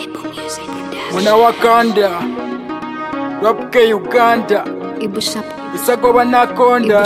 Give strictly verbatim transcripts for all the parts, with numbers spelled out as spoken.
Mwana Wakanda, Rap K Uganda, Usagoba Nakonda,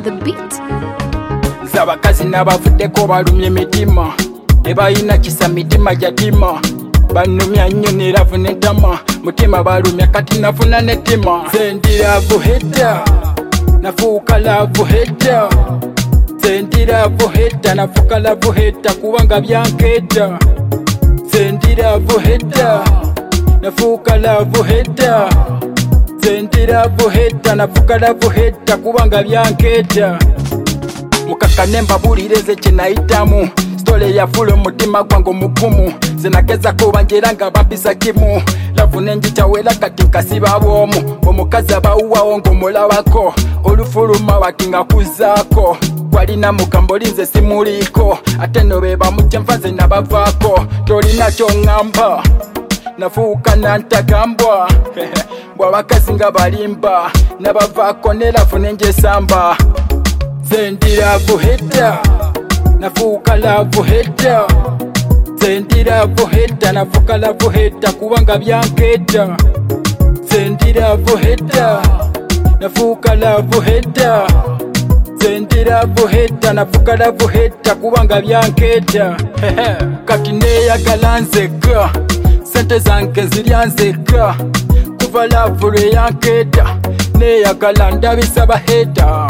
Zabakazi n'abavuddeko balumye mitima ne balina kisa mitima jatima banumya nnyo ne lavu n'entama mutima balumya kati nafuna n'ettima sendira vuhedda nafuuka lavu hedda sendira vuhedda nafuuka lavu hedda kubanga byankeeta sendira vuhedda nafuuka lavu hedda sendira vuhedda nafuuka lavu hedda kubanga byankeeta mukaka nembabulireze kyenayitamu stole yafula omutima gwange omugumu zenageza kubanjera nga bampisa kimu lavu nenjikyawera kati nkasiba bwomu omukazi abawuwawo ng'omulabako olufuluma wati nga kuzaako walina mugambo linze simuliiko ate no be bamutya nfanze nabavaako tolina kyoŋŋamba nafuuka nantagambwa bw'abakazi nga balimba nabavaako ne lavu nenjesamba sendira vuhedda nafuuka lavu hedda sendira vuhedda nafuuka lavu hedda kubanga byankeeta sendira vuhedda nafuuka lavu hedda sendira vuhedda nafuuka lavu hedda kubanga byankeeta kati neeyagala nzekka sente zange zirya nzekka kuva lavu lwe yankeeta neeyagala ndabisa bahedda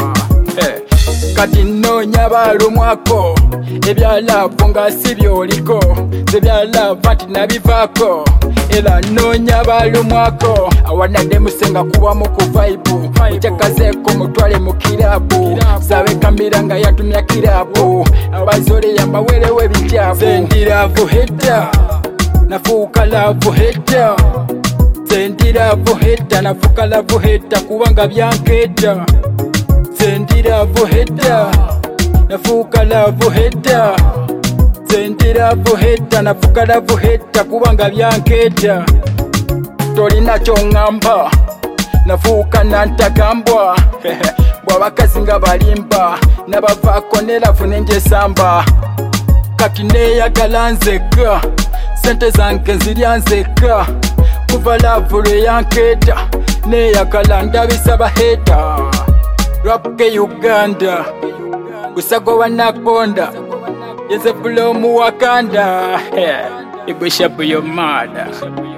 kati noonya balumwako ebya lavu nga si byoliko zebya lavu ati nabivaako era noonya balumwako awanadde musenga kubamu ku vaibu mukyakazeeko mutwale mu kirabu sabe kambira nga yatumya kirabu abazole yambawerewo ebityabu sendira vuhedda nafuuka lavu hedda sendira vuhedda nafuuka lavu hedda kubanga byankeeta sendira vuhedda nafuuka lavu hedda sendira vuhedda nafuuka lavu hedda kubanga byankeeta tolina kyoŋŋamba nafuuka nantagambwa bw'abakazi nga balimba nabavaako ne lavu nenjesamba kati neeyagala nzekka sente zange zirya nzekka kuva lavu lwe yankeeta neeyagala ndabisa bahedda Rap K Uganda, Usagoba Nakonda, Yezebula omu Wakanda, Igwe shabu yo mada.